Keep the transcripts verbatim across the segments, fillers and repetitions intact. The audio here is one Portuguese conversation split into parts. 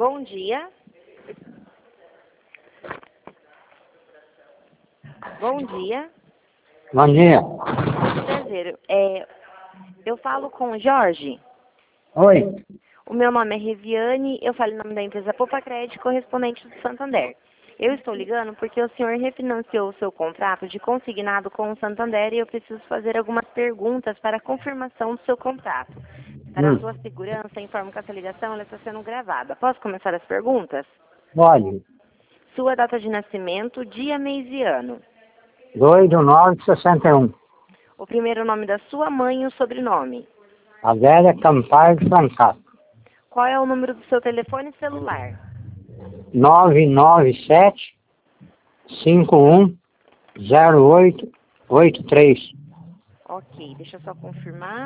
Bom dia. Bom dia. Bom dia. Prazer. É, eu falo com o Jorge. Oi. O meu nome é Reviane, eu falo em nome da empresa Poupa Crédito, correspondente do Santander. Eu estou ligando porque o senhor refinanciou o seu contrato de consignado com o Santander e eu preciso fazer algumas perguntas para a confirmação do seu contrato. Para a Hum. sua segurança, informo que essa ligação ela está sendo gravada. Posso começar as perguntas? Pode. Sua data de nascimento, dia, mês e ano. dois de nove de sessenta e um. O primeiro nome da sua mãe e o sobrenome. Adélia Campar de Francato. Qual é o número do seu telefone celular? nove nove sete cinco um zero oito oito três. Ok, deixa eu só confirmar.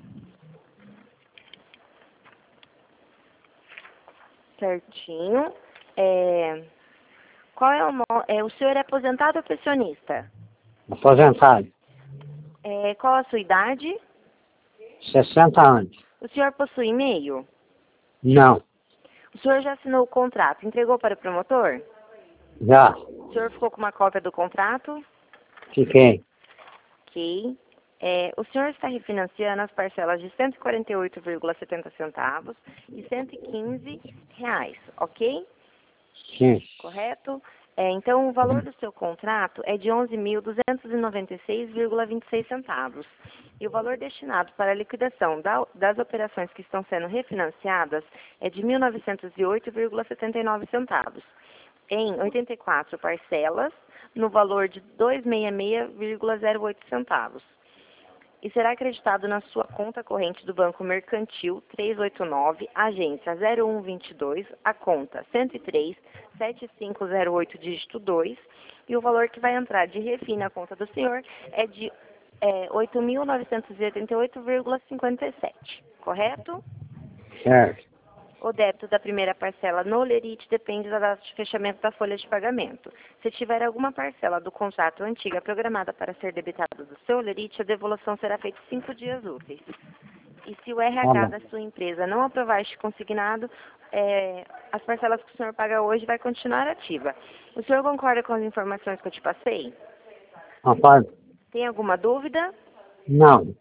Certinho. É, qual é o, mo- é, o senhor é aposentado ou pensionista? Aposentado. É, qual a sua idade? sessenta anos. O senhor possui e-mail? Não. O senhor já assinou o contrato? Entregou para o promotor? Já. O senhor ficou com uma cópia do contrato? Fiquei. Ok. É, o senhor está refinanciando as parcelas de cento e quarenta e oito vírgula setenta centavos e cento e quinze reais, ok? Sim. Correto? É, então, o valor do seu contrato é de onze mil duzentos e noventa e seis vírgula vinte e seis centavos. E o valor destinado para a liquidação da- das operações que estão sendo refinanciadas é de mil novecentos e oito vírgula setenta e nove centavos. Em oitenta e quatro parcelas, no valor de duzentos e sessenta e seis vírgula zero oito centavos. E será acreditado na sua conta corrente do Banco Mercantil trezentos e oitenta e nove, agência zero um vinte e dois, a conta cento e três, sete cinco zero oito, dígito dois, e o valor que vai entrar de refim na conta do senhor é de é, oito mil novecentos e oitenta e oito vírgula cinquenta e sete, correto? Certo. O débito da primeira parcela no Lerite depende da data de fechamento da folha de pagamento. Se tiver alguma parcela do contrato antiga programada para ser debitada do seu Lerite, a devolução será feita em cinco dias úteis. E se o R H Tá da sua empresa não aprovar este consignado, é, as parcelas que o senhor paga hoje vai continuar ativa. O senhor concorda com as informações que eu te passei? Concordo? Tem alguma dúvida? Não.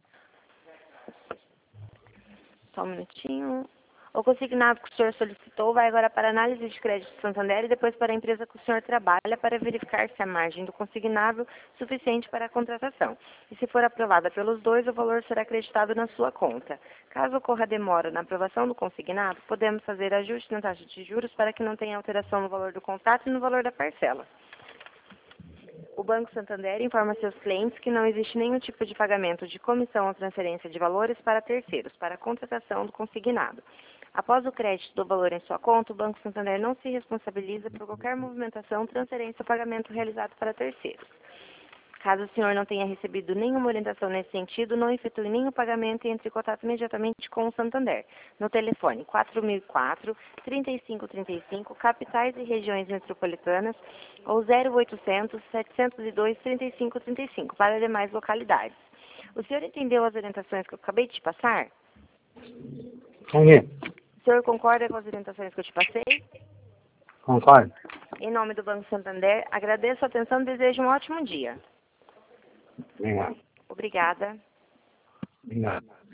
Só um minutinho. O consignado que o senhor solicitou vai agora para a análise de crédito do Santander e depois para a empresa que o senhor trabalha para verificar se a margem do consignado é suficiente para a contratação. E se for aprovada pelos dois, o valor será acreditado na sua conta. Caso ocorra demora na aprovação do consignado, podemos fazer ajuste na taxa de juros para que não tenha alteração no valor do contrato e no valor da parcela. O Banco Santander informa seus clientes que não existe nenhum tipo de pagamento de comissão ou transferência de valores para terceiros, para a contratação do consignado. Após o crédito do valor em sua conta, o Banco Santander não se responsabiliza por qualquer movimentação, transferência ou pagamento realizado para terceiros. Caso o senhor não tenha recebido nenhuma orientação nesse sentido, não efetue nenhum pagamento e entre em contato imediatamente com o Santander, no telefone quatro mil e quatro, trinta e cinco trinta e cinco, capitais e regiões metropolitanas, ou zero oitocentos, setecentos e dois, trinta e cinco trinta e cinco, para demais localidades. O senhor entendeu as orientações que eu acabei de te passar? Entendi. O senhor concorda com as orientações que eu te passei? Concordo. Em nome do Banco Santander, agradeço a atenção e desejo um ótimo dia. Obrigado. Obrigada. Obrigado.